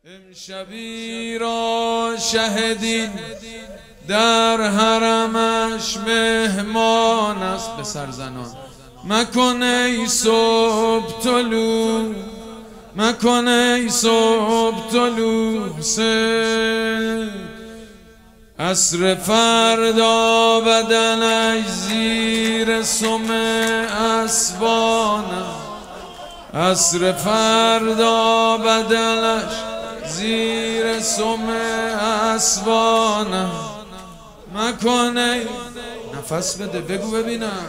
امشبی را شهدین در حرمش مهمان است. به سرزنان مکن ای صبح طلوع، مکن ای صبح طلوع حسین. عصر فردا بدنش زیر سم اسبان است. عصر فردا بدنش زیر سم اسبان است. مکن ای نفس بده بگو ببینم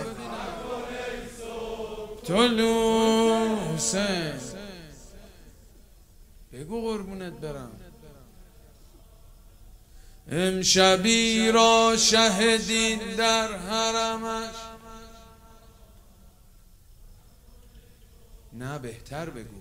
طلوع حسین. بگو قربونت برم. امشبی را شهدین در حرمش. نه بهتر بگو.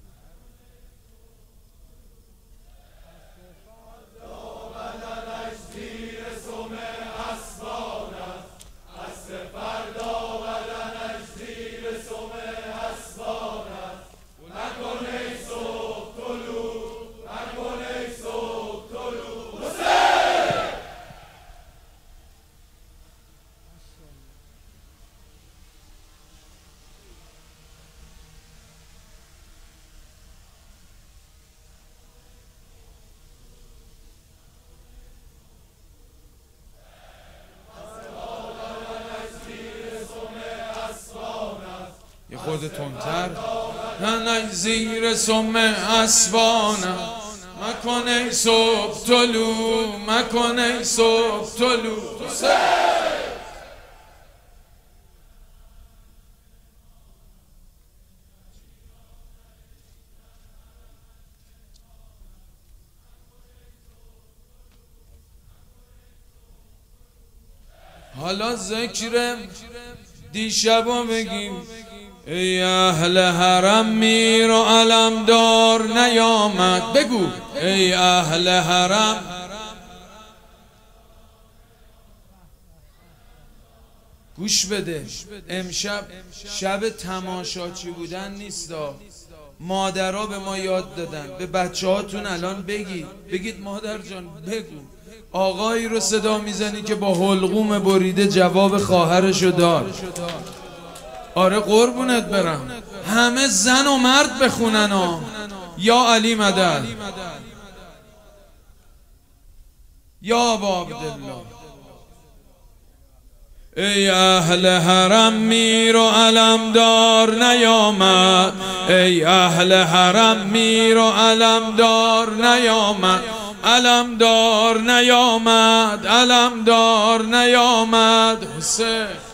یه خود تندتر. نه زیر سم اسبانم. مکن ای صبح طلوع، مکن ای صبح طلوع. حالا ذکر دیشبا بگیم. ای اهل حرم میر و علمدار نیامد. بگو ای اهل حرم. گوش بده، امشب شب تماشاچی بودن نیستا. مادرها به ما یاد دادن. به بچه هاتون الان بگید مادر جان بگو. آقایی رو صدا میزنی که با حلقوم بریده جواب خواهرشو داد. آره قربونت برم. همه زن و مرد بخونن ها. یا علی مدد، یا ابا عبدالله. ای اهل حرم میر و علمدار نیامد. ای اهل حرم میر و علمدار نیامد. علمدار نیامد، علمدار نیامد حسین.